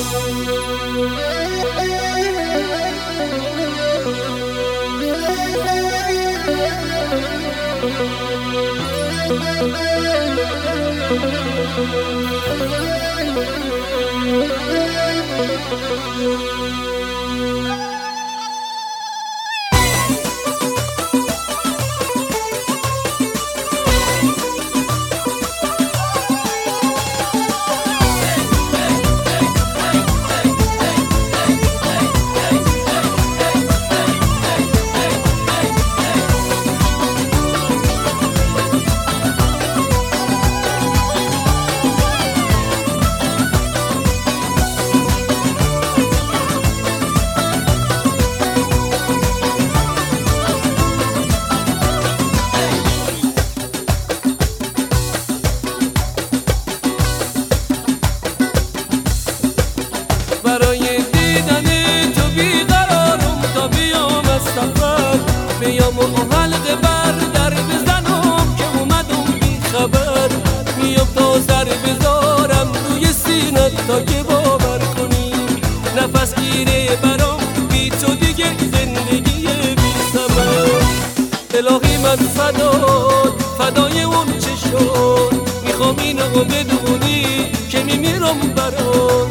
برای دیدن تو بیقرارم تا بیام از سفر، بیام و حلقه بر در بزنم که اومدم بی خبر. میام تا سر بذارم روی سینت تا که باور کنی، نفس گیره برام بی تو دیگه زندگی بی ثمر. الهی من فدای اون چه شد، میخوام اینو بدونی که میمیرم برات.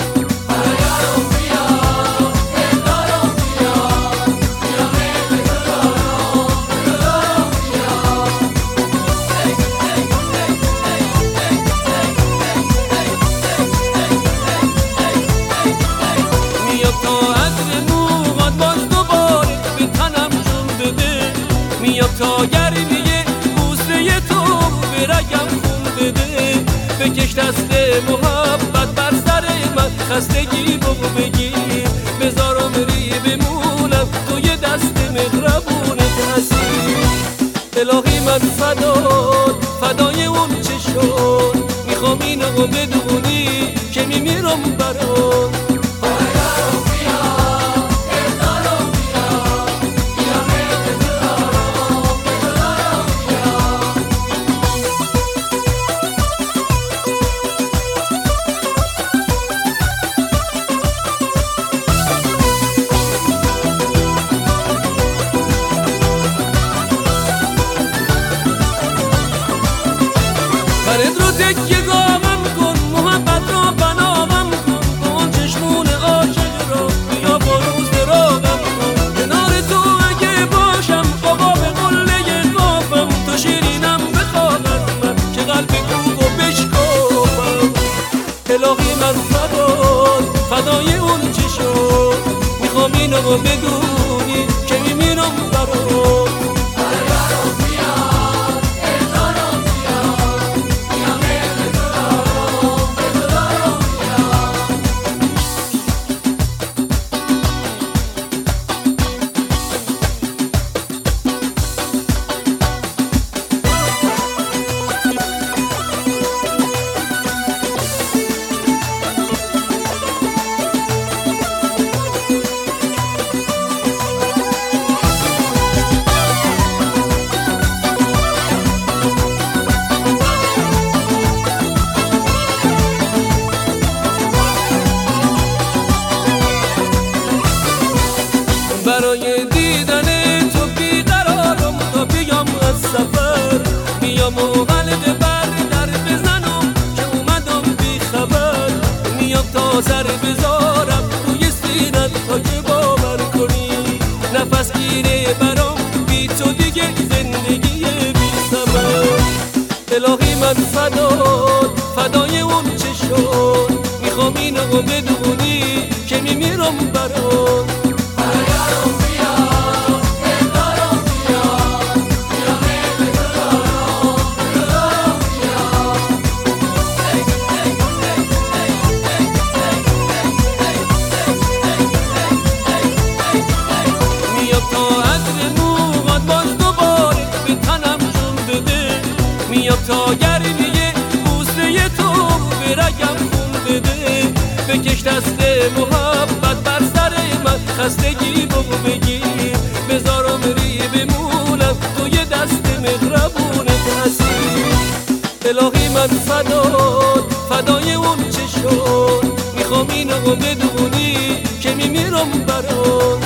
میام تا گرمیه بوسه تو به رگم خون بده، بکش دست محبت بر سر من، خستگی بگو بگیر بذارم ری بمونم توی دست مهربونت حسین. الهی من فدای اون چه شد، میخوام اینو بدونی که میمیرم برات. برد رو تکیه گامم کن، محبت رو بنامم کن، کن چشمون عاشق رو بیا برو سراغم کن. کنار تو اگه باشم آقا به قله قافم، تو شیرینم بخوابم من که قلب کوه و بشکافم. الهی من فدای اون چی شد، میخوام اینو بدونی که میمیرم برات. برای دیدن تو بیقرارم تا بیام از سفر، میام و حلقه بر در بزنم که اومدم بی خبر. میام تا سر بذارم روی سینت تا که باور کنی، نفس گیره برام بی تو دیگه زندگی بی ثمر. الهی من فدای اون چه شد، میخوام اینو بدونی که میمیرم برات. میام تا گرمیه بوسه تو به رگم خون بده، بکش دست محبت بر سر من، خستگی بگو بگیر بذارم ری بمونم توی دست مهربونت حسین. الهی من فدای اون چه شد، میخوام اینو و بدونی که میمیرم برات.